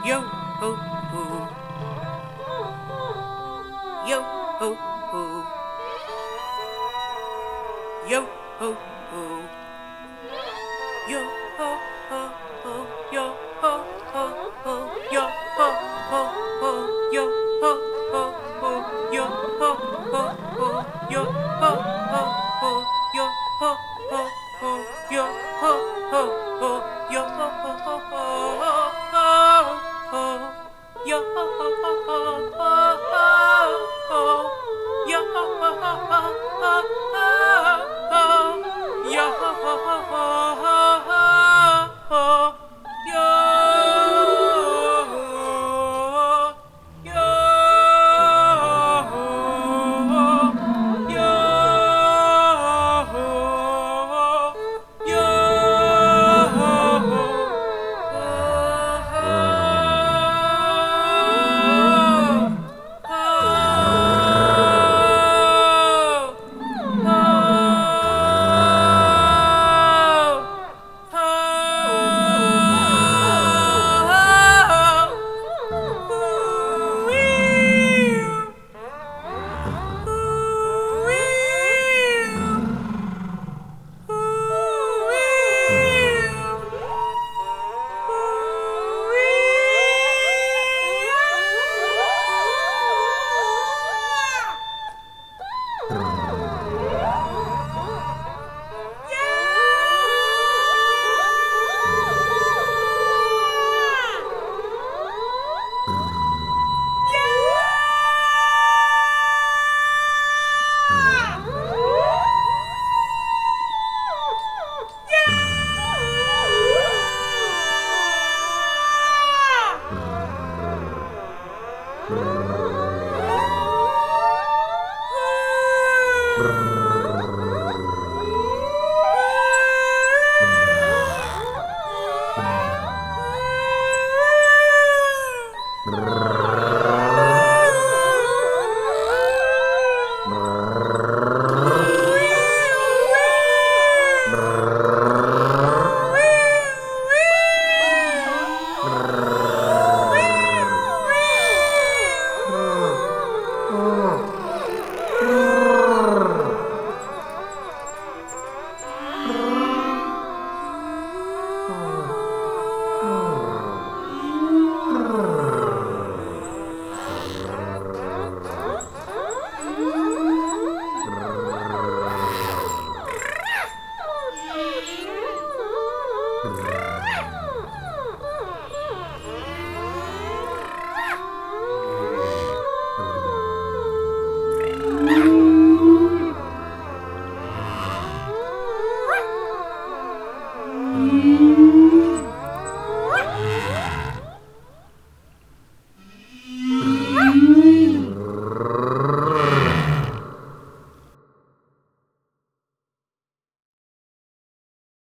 Yo ho ho, yo ho ho, yo ho ho, yo ho ho ho, yo ho ho ho, yo ho ho ho, yo ho ho ho, yo ho ho ho, yo ho ho ho, yo ho ho ho, yo ho ho ho, yo ho ho ho ho, yo ho ho ho ho, yo ho ho ho ho, yo ho ho ho ho, yo Brrr.